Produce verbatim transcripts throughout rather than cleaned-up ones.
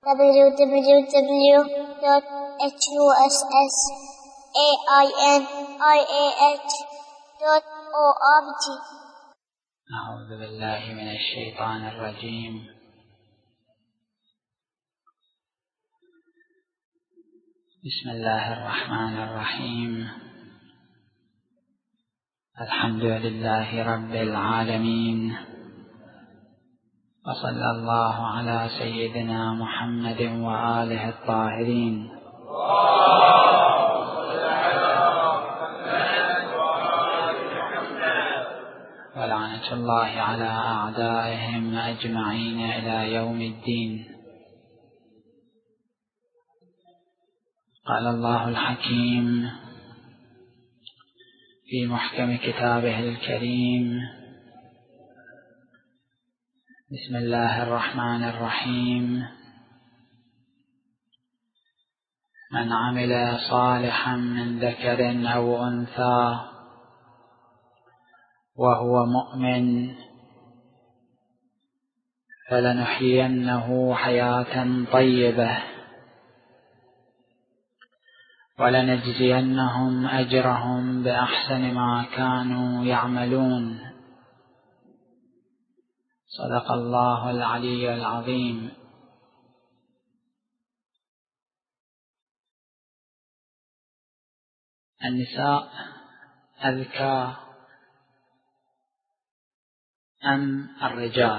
w w w dot huss ainih dot org. أعوذ بالله من الشيطان الرجيم. بسم الله الرحمن الرحيم. الحمد لله رب العالمين، وصلى الله على سيدنا محمد وآله الطاهرين. ولعنة الله على أعدائهم أجمعين إلى يوم الدين. قال الله الحكيم في محكم كتابه الكريم: بسم الله الرحمن الرحيم. من عمل صالحا من ذكر أو أنثى وهو مؤمن فلنحيينه حياة طيبة ولنجزينهم أجرهم بأحسن ما كانوا يعملون. صدق الله العلي العظيم. النساء أذكى أم الرجال؟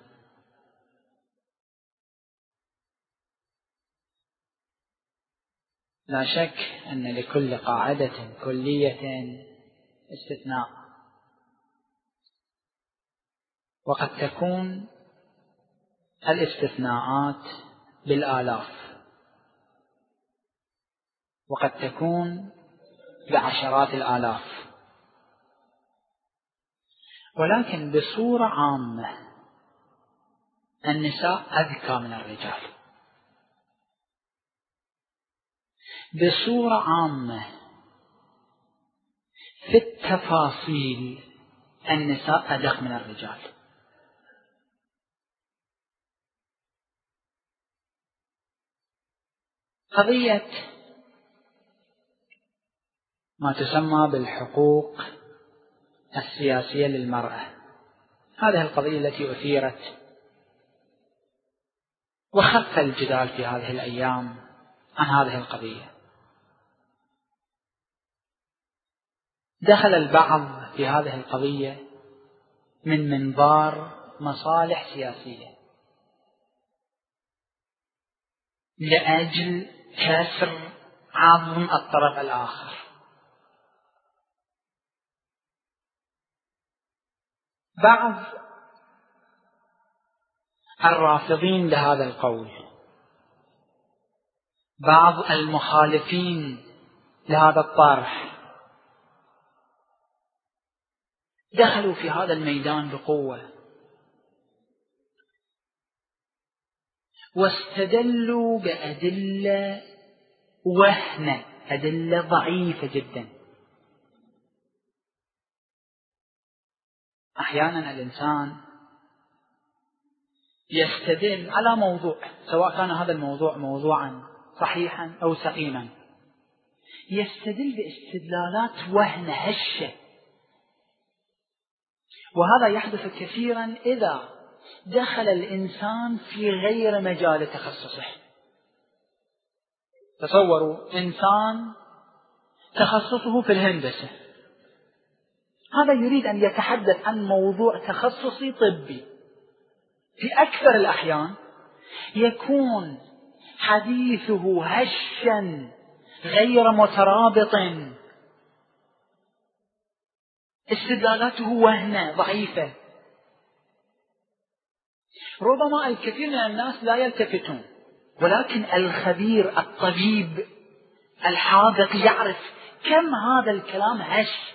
لا شك أن لكل قاعدة كلية استثناء، وقد تكون الاستثناءات بالآلاف، وقد تكون بعشرات الآلاف، ولكن بصورة عامة النساء أذكى من الرجال. بصورة عامة في التفاصيل النساء أدق من الرجال. قضية ما تسمى بالحقوق السياسية للمرأة، هذه القضية التي أثيرت وخف الجدال في هذه الأيام عن هذه القضية. دخل البعض في هذه القضية من منظار مصالح سياسية لأجل كسر عظم الطرف الآخر. بعض الرافضين لهذا القول، بعض المخالفين لهذا الطرح، دخلوا في هذا الميدان بقوة واستدلوا بأدلة وهنة، أدلة ضعيفة جدا. أحيانا الإنسان يستدل على موضوع، سواء كان هذا الموضوع موضوعا صحيحا أو سقيما، يستدل باستدلالات وهنة هشة، وهذا يحدث كثيرا إذا دخل الإنسان في غير مجال تخصصه. تصوروا إنسان تخصصه في الهندسة، هذا يريد أن يتحدث عن موضوع تخصصي طبي. في أكثر الأحيان يكون حديثه هشا غير مترابط، استدلالاته وهنة ضعيفة. ربما الكثير من الناس لا يلتفتون، ولكن الخبير الطبيب الحاذق يعرف كم هذا الكلام هش.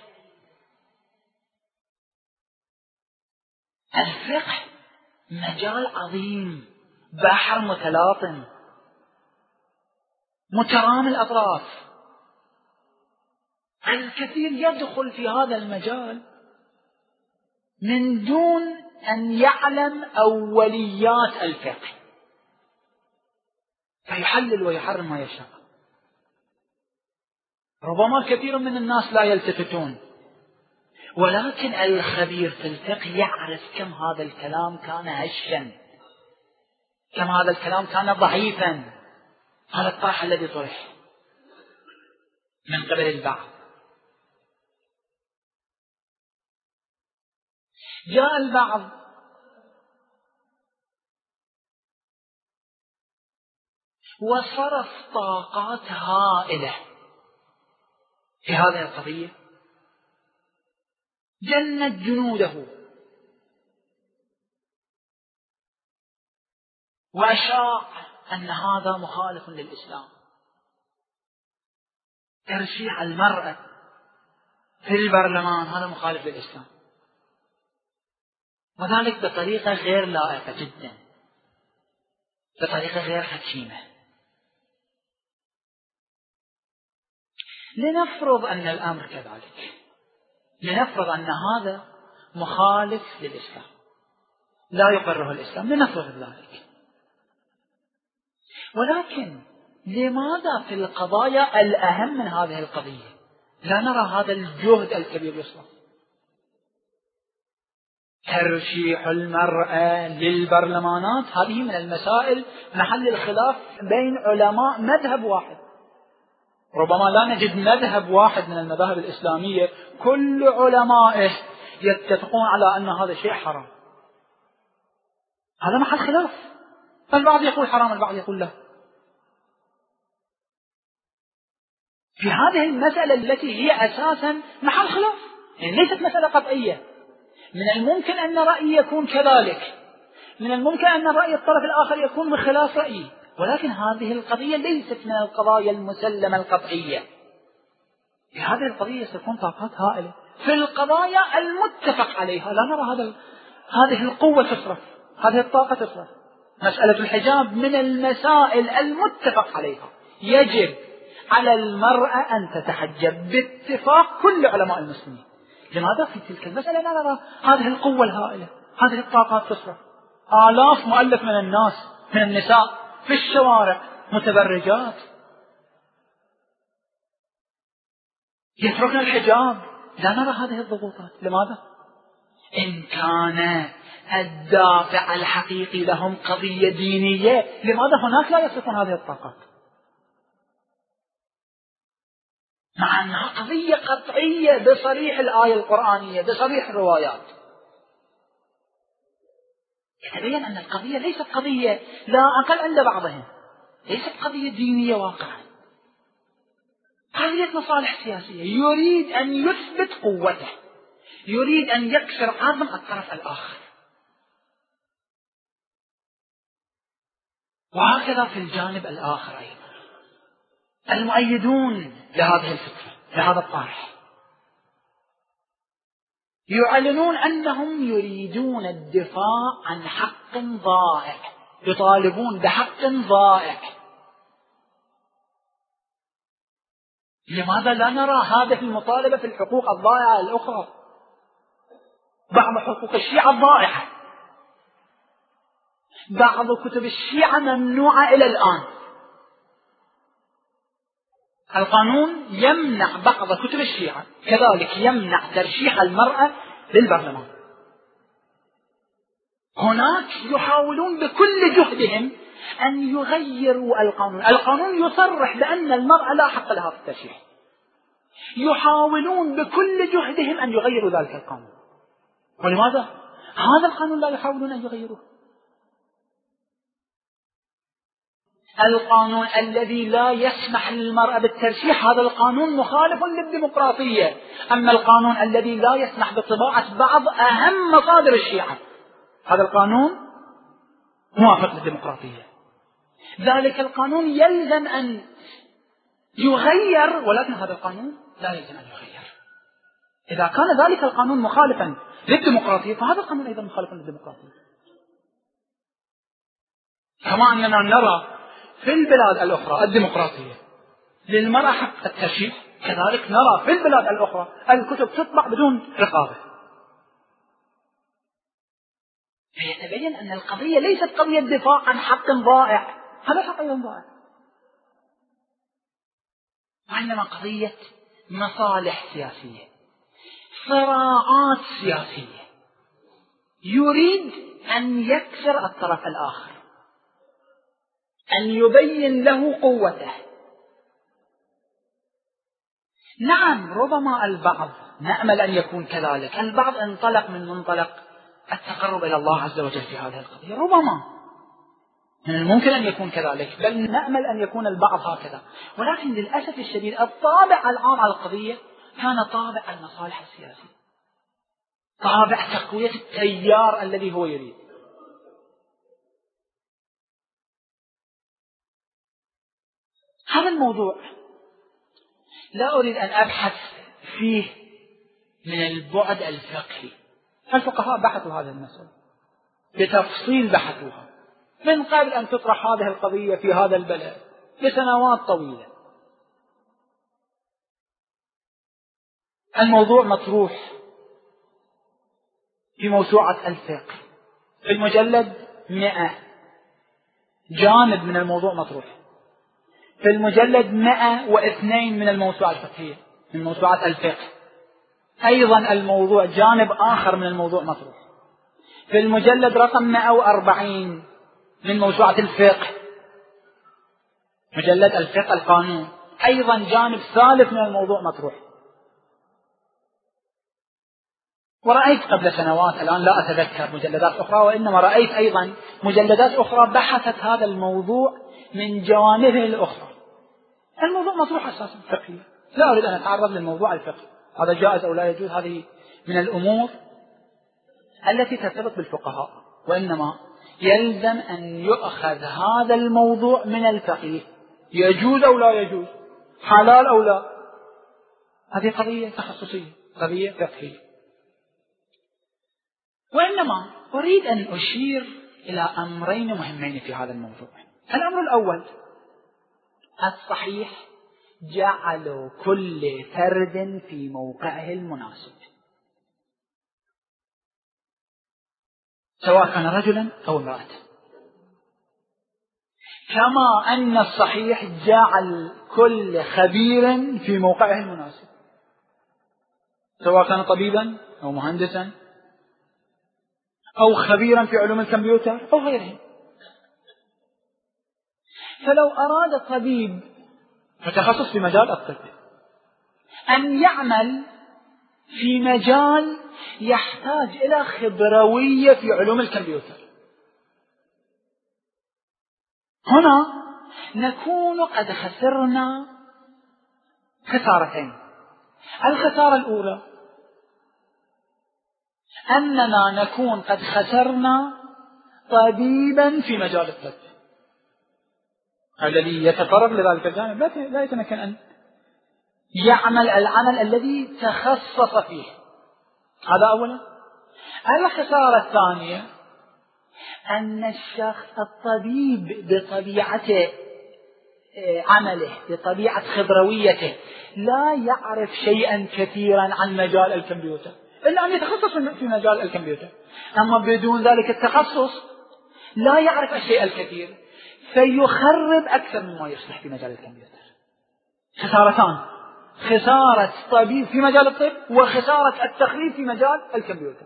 الفقه مجال عظيم، بحر متلاطم مترامي الأطراف. الكثير يدخل في هذا المجال من دون أن يعلم أوليات الفقه. ويحلل ويحرم ما يشاء. ربما كثير من الناس لا يلتفتون، ولكن الخبير في الفقه يعرف كم هذا الكلام كان هشا، كم هذا الكلام كان ضعيفا. هذا الطرح الذي طرح من قبل البعض. جاء البعض وصرف طاقات هائلة في هذه القضية، جند جنوده وأشاع أن هذا مخالف للإسلام. ترشيح المرأة في البرلمان هذا مخالف للإسلام، وذلك بطريقة غير لائقة جدا، بطريقة غير حكيمة. لنفرض أن الأمر كذلك، لنفرض أن هذا مخالف للإسلام لا يقره الإسلام، لنفرض ذلك. ولكن لماذا في القضايا الأهم من هذه القضية لا نرى هذا الجهد الكبير يصرف؟ ترشيح المرأة للبرلمانات هذه من المسائل محل الخلاف بين علماء مذهب واحد. ربما لا نجد مذهب واحد من المذاهب الإسلامية كل علمائه يتفقون على أن هذا شيء حرام. هذا محل خلاف، البعض يقول حرام البعض يقول لا. في هذه المسألة التي هي أساسا محل خلاف، يعني ليست مسألة قطعية. من الممكن أن رأيي يكون كذلك، من الممكن أن رأي الطرف الآخر يكون بخلاف رأيي، ولكن هذه القضية ليست من القضايا المسلمة القطعية. في هذه القضية ستكون طاقات هائلة. في القضايا المتفق عليها لا نرى هذا هذه القوة تصرف، هذه الطاقة تصرف. مسألة الحجاب من المسائل المتفق عليها، يجب على المرأة أن تتحجب باتفاق كل علماء المسلمين. لماذا في تلك المسألة لا نرى هذه القوة الهائلة، هذه الطاقات تصرف؟ آلاف مؤلف من الناس من النساء في الشوارع متبرجات يتركن الحجاب، لا نرى هذه الضغوطات. لماذا؟ إن كان الدافع الحقيقي لهم قضية دينية، لماذا هناك لا يصرفون هذه الطاقات؟ مع أنها قضية قطعية بصريح الآية القرآنية بصريح الروايات. يتبين أن القضية ليست قضية لا أقل عند بعضهم، ليست قضية دينية واقعا، قضية مصالح سياسية. يريد أن يثبت قوته، يريد أن يكسر عظم الطرف الآخر. وهكذا في الجانب الآخر أيضا المؤيدون لهذه الفكرة لهذا الطرح يعلنون أنهم يريدون الدفاع عن حق ضائع، يطالبون بحق ضائع. لماذا لا نرى هذه المطالبة في الحقوق الضائعة الأخرى؟ بعض حقوق الشيعة ضائعة، بعض كتب الشيعة ممنوعة إلى الآن. القانون يمنع بعض كتب الشيعة، كذلك يمنع ترشيح المرأة للبرلمان. هناك يحاولون بكل جهدهم أن يغيروا القانون. القانون يصرح بأن المرأة لا حق لها في الترشيح، يحاولون بكل جهدهم أن يغيروا ذلك القانون. ولماذا؟ هذا القانون لا يحاولون أن يغيروه. القانون الذي لا يسمح للمرأة بالترشيح هذا القانون مخالف للديمقراطية. أما القانون الذي لا يسمح بطباعة بعض أهم مصادر الشيعة هذا القانون موافق للديمقراطية. ذلك القانون يلزم أن يغير، ولكن هذا القانون لا يلزم أن يغير. إذا كان ذلك القانون مخالفا للديمقراطية فهذا القانون أيضا مخالف للديمقراطية. كما أننا نرى في البلاد الأخرى الديمقراطية للمرأة حق الترشيح، كذلك نرى في البلاد الأخرى الكتب تطبع بدون رقابة. فيتبين أن القضية ليست قضية دفاع عن حق ضائع، هذا حق أيضا ضائع. وإنما قضية مصالح سياسية، صراعات سياسية، يريد أن يكسر الطرف الآخر، أن يبين له قوته. نعم، ربما البعض نأمل أن يكون كذلك، البعض انطلق من منطلق التقرب إلى الله عز وجل في هذه القضية، ربما من الممكن أن يكون كذلك، بل نأمل أن يكون البعض هكذا، ولكن للأسف الشديد الطابع العام على القضية كان طابع المصالح السياسية، طابع تقوية التيار الذي هو يريد. هذا الموضوع لا أريد أن أبحث فيه من البعد الفقهي، الفقهاء بحثوا هذه المسألة بتفصيل، بحثوها من قبل أن تطرح هذه القضية في هذا البلد لسنوات طويلة. الموضوع مطروح في موسوعة الفقه في المجلد مئة، جانب من الموضوع مطروح في المجلد مئة واثنين من الموسوعة الفقهية من موسوعة الفقه، أيضا الموضوع جانب آخر من الموضوع مطروح في المجلد رقم مئة وأربعين من موسوعة الفقه، مجلد الفقه القانون، أيضا جانب ثالث من الموضوع مطروح. ورأيت قبل سنوات، الآن لا أتذكر مجلدات أخرى، وإنما رأيت أيضا مجلدات أخرى بحثت هذا الموضوع من جوانبه الأخرى. الموضوع مطروح أساسا فقهي، لا أريد أن أتعرض للموضوع الفقهي، هذا جائز أو لا يجوز، هذه من الأمور التي ترتبط بالفقهاء، وإنما يلزم أن يؤخذ هذا الموضوع من الفقيه، يجوز أو لا يجوز، حلال أو لا، هذه قضية تخصصية، قضية فقهية. وإنما أريد أن أشير إلى أمرين مهمين في هذا الموضوع. الأمر الأول، الصحيح جعل كل فرد في موقعه المناسب، سواء كان رجلا أو امرأة، كما أن الصحيح جعل كل خبير في موقعه المناسب، سواء كان طبيبا أو مهندسا أو خبيرا في علوم الكمبيوتر أو غيره. فلو أراد طبيب متخصص في مجال الطب أن يعمل في مجال يحتاج إلى خبروية في علوم الكمبيوتر، هنا نكون قد خسرنا خسارتين. الخسارة الأولى أننا نكون قد خسرنا طبيبا في مجال الطب، الذي يتفرغ لذلك الجانب لا يتمكن أن يعمل العمل الذي تخصص فيه، هذا أولا. الخسارة الثانية أن الشخص الطبيب بطبيعة عمله، بطبيعة خبرويته، لا يعرف شيئا كثيرا عن مجال الكمبيوتر إلا أن يتخصص في مجال الكمبيوتر، أما بدون ذلك التخصص لا يعرف الشيء الكثير، فيخرب أكثر مما يصلح في مجال الكمبيوتر. خسارتان، خسارة طبيب في مجال الطب وخسارة التخريب في مجال الكمبيوتر.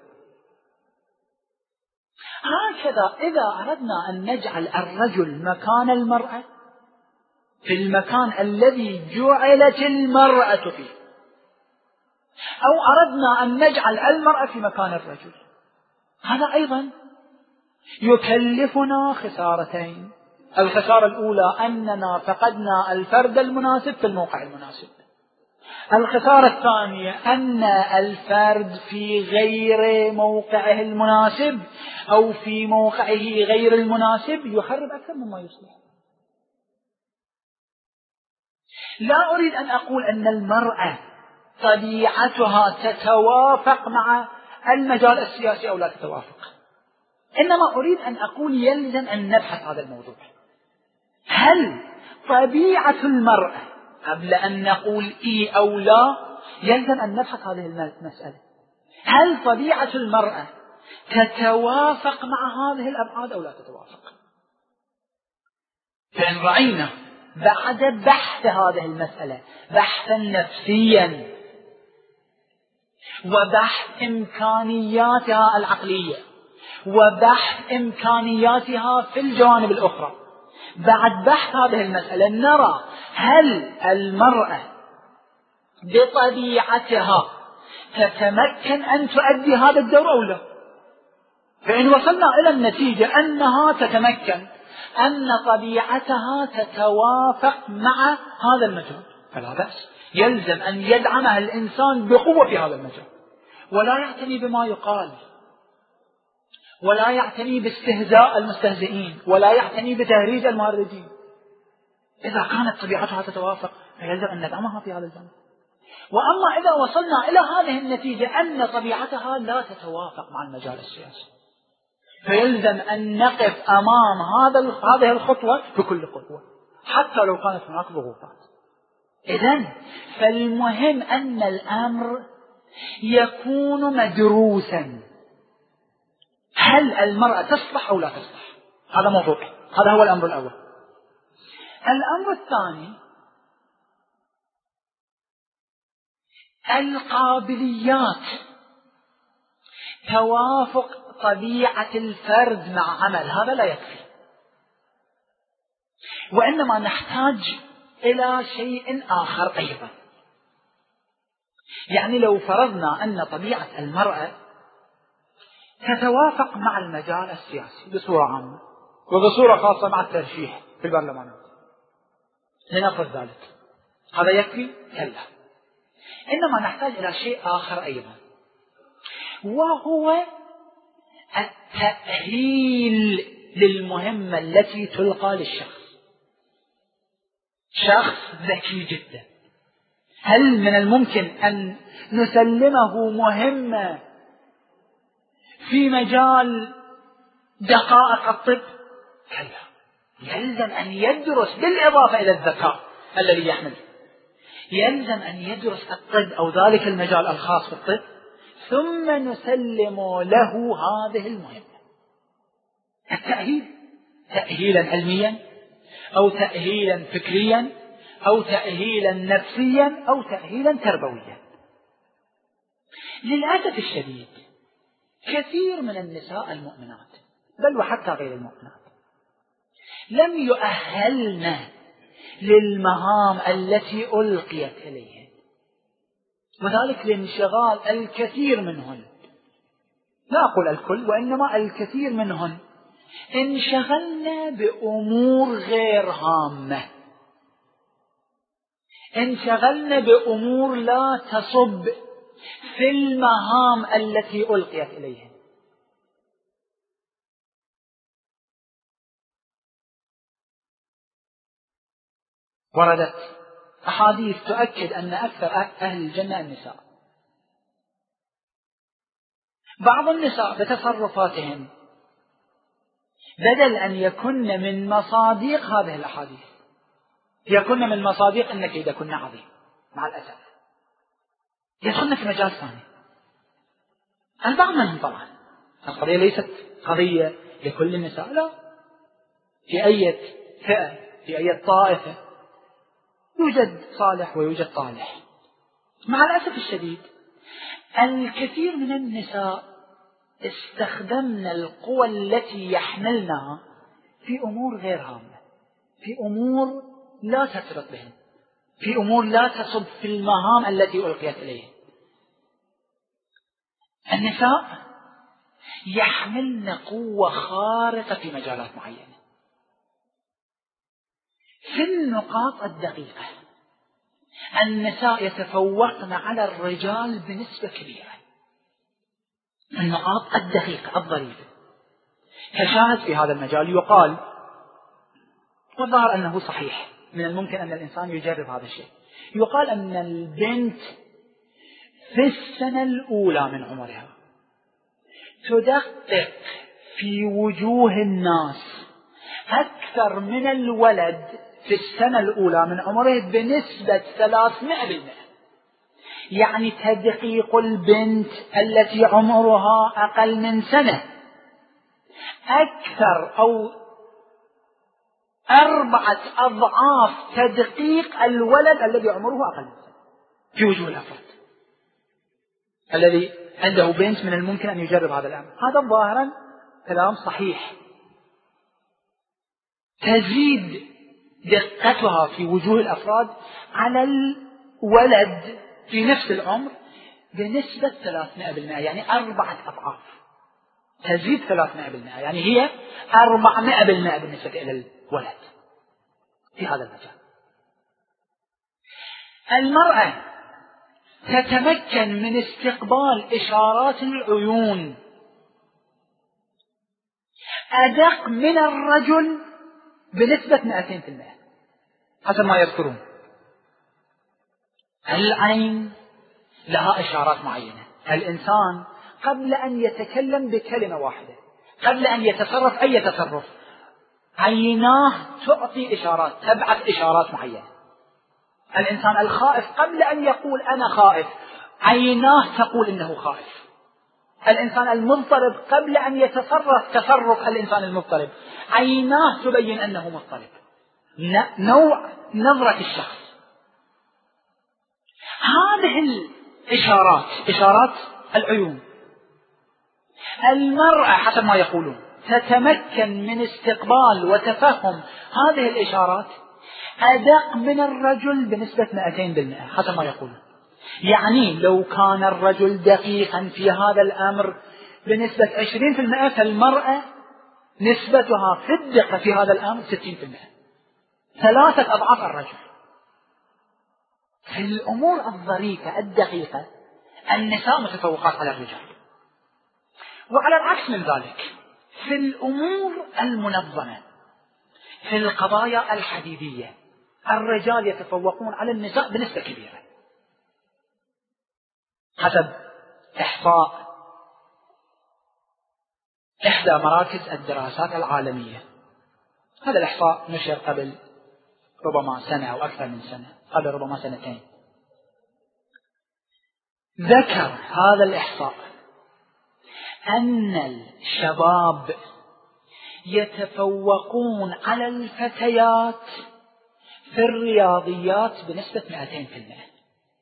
هكذا إذا أردنا أن نجعل الرجل مكان المرأة في المكان الذي جعلت المرأة فيه، أو أردنا أن نجعل المرأة في مكان الرجل، هذا أيضا يكلفنا خسارتين. الخسارة الأولى أننا فقدنا الفرد المناسب في الموقع المناسب. الخسارة الثانية أن الفرد في غير موقعه المناسب أو في موقعه غير المناسب يخرب أكثر مما يصلح. لا أريد أن أقول أن المرأة طبيعتها تتوافق مع المجال السياسي أو لا تتوافق، إنما أريد أن أقول يلزم أن نبحث هذا الموضوع. هل طبيعة المرأة، قبل أن نقول إي أو لا، يلزم أن نبحث هذه المسألة، هل طبيعة المرأة تتوافق مع هذه الأبعاد أو لا تتوافق؟ فإن رأينا بعد بحث هذه المسألة، بحثا نفسيا وبحث إمكانياتها العقلية وبحث إمكانياتها في الجوانب الأخرى. بعد بحث هذه المسألة نرى هل المرأة بطبيعتها تتمكن أن تؤدي هذا الدور أو لا. فإن وصلنا إلى النتيجة أنها تتمكن، أن طبيعتها تتوافق مع هذا المجال، فلا بأس، يلزم أن يدعمها الإنسان بقوة في هذا المجال، ولا يعتني بما يقال، ولا يعتني باستهزاء المستهزئين، ولا يعتني بتهريج المهرجين. إذا كانت طبيعتها تتوافق فيلزم أن ندعمها في هذا الجانب. وأما إذا وصلنا إلى هذه النتيجة أن طبيعتها لا تتوافق مع المجال السياسي، فيلزم أن نقف أمام هذا هذه الخطوة بكل قوة حتى لو كانت هناك ضغوطات. إذن فالمهم أن الأمر يكون مدروسا، هل المرأة تصلح أو لا تصلح؟ هذا موضوع، هذا هو الأمر الأول. الأمر الثاني القابليات، توافق طبيعة الفرد مع عمل، هذا لا يكفي، وإنما نحتاج إلى شيء آخر أيضا. يعني لو فرضنا أن طبيعة المرأة تتوافق مع المجال السياسي بصورة عامة وبصورة خاصة مع الترشيح في البرلمانات، لنفرض ذلك، هذا يكفي؟ كلا، إنما نحتاج إلى شيء آخر أيضا، وهو التأهيل للمهمة التي تلقى للشخص. شخص ذكي جدا، هل من الممكن أن نسلمه مهمة في مجال دقائق الطب؟ كلا، يلزم أن يدرس بالإضافة إلى الذكاء الذي يحمله، يلزم أن يدرس الطب أو ذلك المجال الخاص بالطب، ثم نسلم له هذه المهمة. التأهيل تأهيلا علميا أو تأهيلا فكريا أو تأهيلا نفسيا أو تأهيلا تربويا. للأسف الشديد كثير من النساء المؤمنات بل وحتى غير المؤمنات لم يؤهلن للمهام التي ألقيت إليهن، وذلك لانشغال الكثير منهن، لا أقول الكل وإنما الكثير منهن، انشغلنا بأمور غير هامة، انشغلنا بأمور لا تصب في المهام التي ألقيت إليهن. وردت أحاديث تؤكد أن أكثر أهل الجنة النساء. بعض النساء بتصرفاتهم بدل أن يكن من مصادق هذه الأحاديث يكن من مصادق أن كيدكن عظيم، مع الأسف يدخلن في مجال ثاني. البعض منهم طبعا، القضية ليست قضية لكل النساء، لا، في أي فئة في أي طائفة يوجد صالح ويوجد طالح. مع الأسف الشديد الكثير من النساء استخدمنا القوى التي يحملنها في أمور غير هامة، في أمور لا ترتبط بهن، في أمور لا تصب في المهام التي ألقيت إليهن. النساء يحملن قوة خارقة في مجالات معينة، في النقاط الدقيقة النساء يتفوقن على الرجال بنسبة كبيرة، النقاط الدقيقة الظريفة. كشاهد في هذا المجال يقال، والظاهر أنه صحيح، من الممكن أن الإنسان يجرب هذا الشيء، يقال أن البنت في السنة الأولى من عمرها تدقق في وجوه الناس أكثر من الولد في السنة الأولى من عمره بنسبة ثلاثمائة بالمئة. يعني تدقيق البنت التي عمرها أقل من سنة أكثر أو أربعة أضعاف تدقيق الولد الذي عمره أقل من سنة في وجوه الأفراد. الذي عنده بنت من الممكن أن يجرب هذا الأمر. هذا ظاهرا كلام صحيح. تزيد دقتها في وجوه الأفراد على الولد في نفس العمر بنسبة ثلاثمائة بالمئة، يعني أربعة أضعاف. تزيد ثلاثمائة بالمئة، يعني هي أربعمائة بالمئة بالنسبة إلى الولد في هذا المجال. المرأة تتمكن من استقبال إشارات العيون أدق من الرجل بنسبة مئتين بالمئة حسب ما يذكرون. العين لها إشارات معينة. الإنسان قبل أن يتكلم بكلمة واحدة، قبل أن يتصرف أي تصرف، عيناه تعطي إشارات، تبعث إشارات معينة. الإنسان الخائف قبل أن يقول أنا خائف، عيناه تقول إنه خائف. الإنسان المضطرب قبل أن يتصرف تصرف الإنسان المضطرب، عيناه تبين أنه مضطرب. نوع نظرة الشخص. هذه الإشارات إشارات العيون. المرأة حسب ما يقولون تتمكن من استقبال وتفهم هذه الإشارات أدق من الرجل بنسبة مئتين بالمئة حسب ما يقولون. يعني لو كان الرجل دقيقا في هذا الأمر بنسبة عشرين بالمئة، فالمرأة نسبتها في الدقة في هذا الأمر ستين بالمئة، ثلاثة أضعاف الرجل. في الأمور الظريفة الدقيقة النساء متفوقات على الرجال. وعلى العكس من ذلك في الأمور المنظمة، في القضايا الحديدية، الرجال يتفوقون على النساء بنسبة كبيرة حسب إحصاء إحدى مراكز الدراسات العالمية. هذا الإحصاء نشر قبل ربما سنة أو أكثر من سنة، قبل ربما سنتين. ذكر هذا الإحصاء أن الشباب يتفوقون على الفتيات في الرياضيات بنسبة مئتين بالمئة.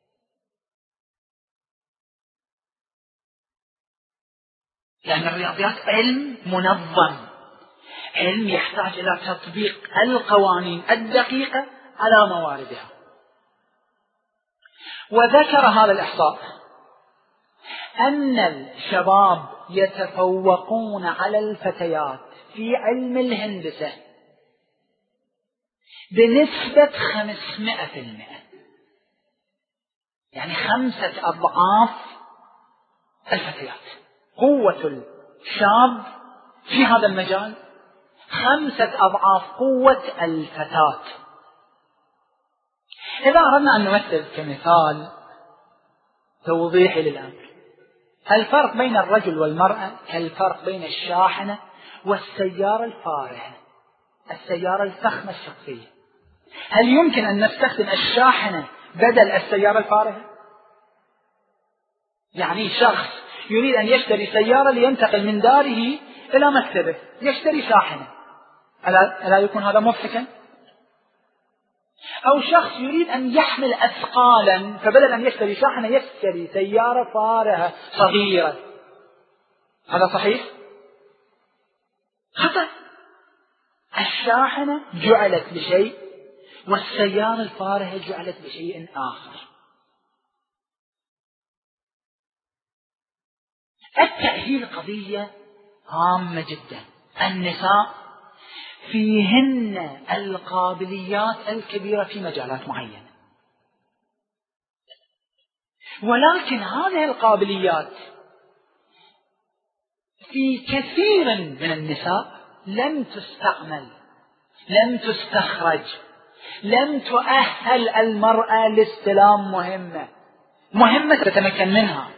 لأن الرياضيات علم منظم، علم يحتاج إلى تطبيق القوانين الدقيقة على مواردها. وذكر هذا الإحصاء أن الشباب يتفوقون على الفتيات في علم الهندسة بنسبة خمسمائة بالمئة، يعني خمسة أضعاف الفتيات. قوة الشاب في هذا المجال خمسة أضعاف قوة الفتاة. إذا أردنا أن نمثل كمثال توضيحي للأمر، الفرق بين الرجل والمرأة كالفرق بين الشاحنة والسيارة الفارهة، السيارة الفخمة الشخصية. هل يمكن أن نستخدم الشاحنة بدل السيارة الفارهة؟ يعني شخص يريد أن يشتري سيارة لينتقل من داره إلى مكتبه، يشتري شاحنة، ألا, ألا يكون هذا مضحكا؟ أو شخص يريد أن يحمل أثقالا، فبدل أن يشتري شاحنة يشتري سيارة فارهة صغيرة. هذا صحيح؟ خطأ. الشاحنة جعلت لشيء والسيارة الفارهة جعلت لشيء آخر. التأهيل قضية هامة جدا. النساء فيهن القابليات الكبيرة في مجالات معينة، ولكن هذه القابليات في كثير من النساء لم تستعمل، لم تستخرج، لم تؤهل المرأة لاستلام مهمة مهمة تتمكن منها.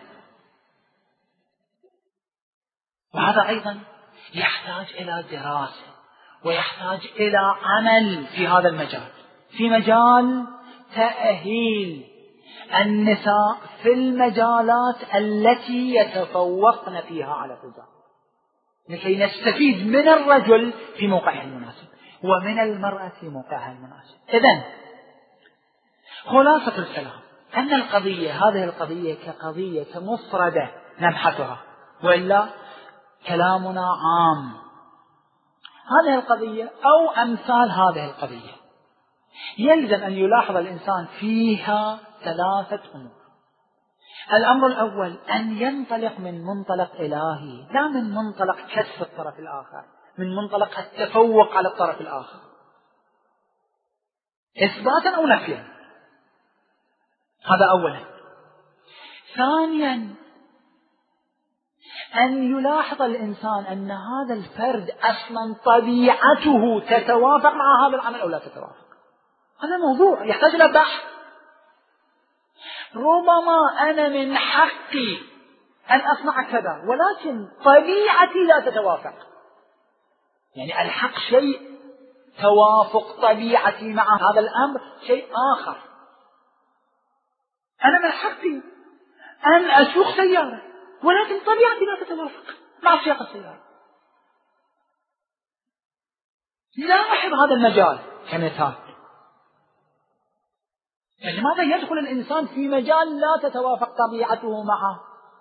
وهذا أيضا يحتاج إلى دراسة ويحتاج إلى عمل في هذا المجال، في مجال تأهيل النساء في المجالات التي يتفوقن فيها على الرجال، لكي نستفيد من الرجل في موقعه المناسب ومن المرأة في موقعها المناسب. إذن خلاصة الكلام أن القضية هذه القضية كقضية مفردة نبحثها، وإلا كلامنا عام. هذه القضية أو أمثال هذه القضية يلزم أن يلاحظ الإنسان فيها ثلاثة أمور. الأمر الأول أن ينطلق من منطلق إلهي، لا من منطلق كسف الطرف الآخر، من منطلق التفوق على الطرف الآخر إثباتا أو نفيا. هذا أولا. ثانيا أن يلاحظ الإنسان أن هذا الفرد أصلا طبيعته تتوافق مع هذا العمل أو لا تتوافق. هذا موضوع يحتاج إلى بحث. ربما أنا من حقي أن أصنع كذا، ولكن طبيعتي لا تتوافق. يعني الحق شيء، توافق طبيعتي مع هذا الأمر شيء آخر. أنا من حقي أن أسوق سيارة، ولكن طبيعتي لا تتوافق مع سياق السيارة. لا أحب هذا المجال كمثال. لماذا يدخل الإنسان في مجال لا تتوافق طبيعته معه؟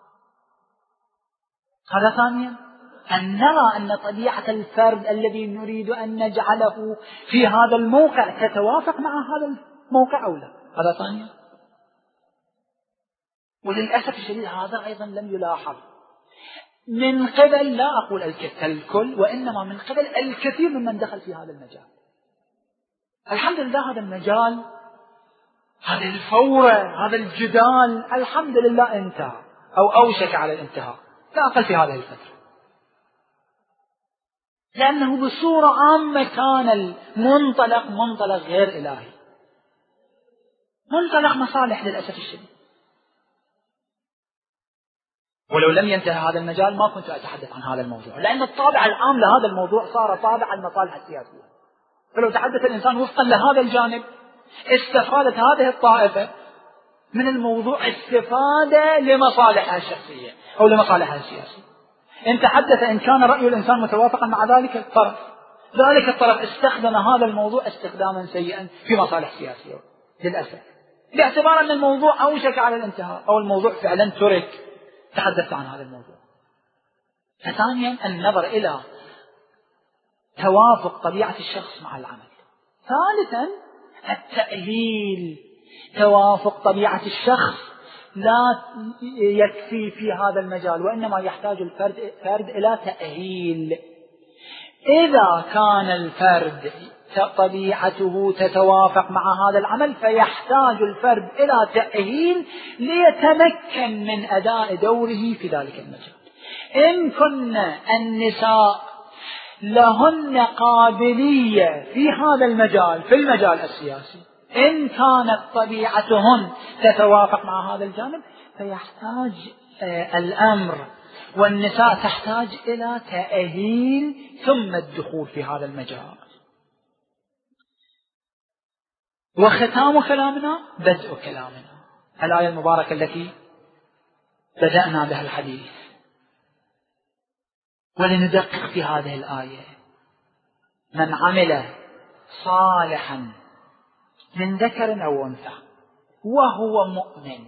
هذا ثانيا. أن نرى أن طبيعة الفرد الذي نريد أن نجعله في هذا الموقع تتوافق مع هذا الموقع أو لا. هذا ثانيا. وللأسف الشديد هذا أيضا لم يلاحظ من قبل، لا أقول الكل، وإنما من قبل الكثير ممن دخل في هذا المجال. الحمد لله هذا المجال، هذه الفورة، هذا الجدال الحمد لله انتهى أو أوشك على الانتهاء، لا أقل في هذه الفترة، لأنه بصورة عامة كان المنطلق منطلق غير إلهي، منطلق مصالح للأسف الشديد. ولو لم ينتهي هذا المجال ما كنت أتحدث عن هذا الموضوع، لأن الطابع العام لهذا الموضوع صار طابع المصالح السياسية. فلو تحدث الإنسان وفقا لهذا الجانب استفادت هذه الطائفة من الموضوع استفادة لمصالحها الشخصية أو لمصالحها السياسية. إن تحدث إن كان رأي الإنسان متوافقا مع ذلك الطرف، ذلك الطرف استخدم هذا الموضوع استخداما سيئا في مصالح سياسية للأسف، باعتبار أن الموضوع أوشك على الانتهاء أو الموضوع فعلا ترك. تحدثت عن هذا الموضوع. ثانيا النظر إلى توافق طبيعة الشخص مع العمل. ثالثا التأهيل. توافق طبيعة الشخص لا يكفي في هذا المجال، وإنما يحتاج الفرد فرد إلى تأهيل. إذا كان الفرد طبيعته تتوافق مع هذا العمل فيحتاج الفرد إلى تأهيل ليتمكن من أداء دوره في ذلك المجال. إن كنا النساء لهن قابلية في هذا المجال، في المجال السياسي، إن كانت طبيعتهن تتوافق مع هذا الجانب فيحتاج الأمر والنساء تحتاج إلى تأهيل ثم الدخول في هذا المجال. وختام كلامنا بدء كلامنا الآية المباركة التي بدأنا بها الحديث. ولندقق في هذه الآية: من عمل صالحا من ذكر أو أنثى وهو مؤمن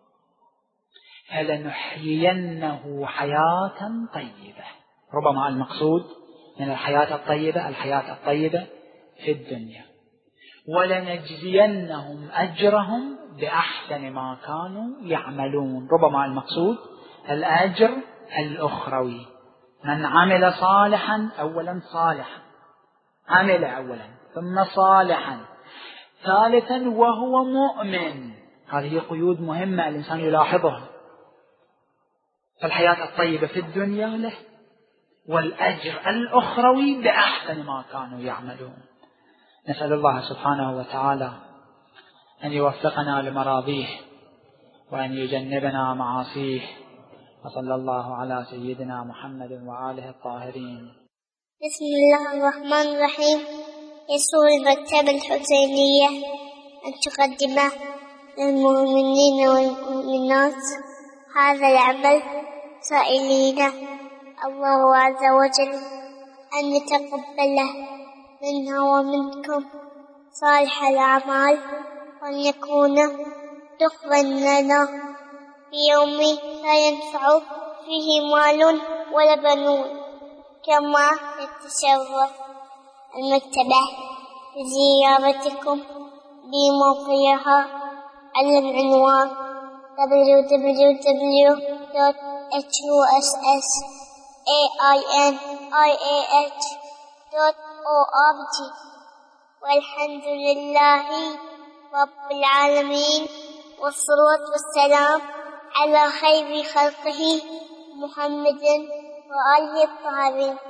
فلنحيينه حياة طيبة. ربما المقصود من الحياة الطيبة الحياة الطيبة في الدنيا، ولنجزينهم أجرهم بأحسن ما كانوا يعملون. ربما المقصود الأجر الأخروي. من عمل صالحا، أولا صالحا، عمل أولا ثم صالحا، ثالثا وهو مؤمن. هذه قيود مهمة الإنسان يلاحظها. الحياة الطيبة في الدنيا له، والأجر الأخروي بأحسن ما كانوا يعملون. نسأل الله سبحانه وتعالى أن يوفقنا لمراضيه وأن يجنبنا معاصيه، وصلى الله على سيدنا محمد وآله الطاهرين. بسم الله الرحمن الرحيم. يسر المكتبة الحسينية أن تقدم للمؤمنين والمؤمنات هذا العمل سائلين الله عز وجل أن يتقبله منا ومنكم صالح الأعمال، وأن يكون تقبل لنا في يوم لا ينفع فيه مال ولا بنون. كما يتشرف المكتبة بزيارتكم بموقعها على العنوان دبليو دبليو دبليو دوت إتش يو إس إس إيه آي إن آي إيه إتش دوت أو آر جي. والحمد لله رب العالمين، والصلاة والسلام على خير خلقه محمد وآله الطاهرين.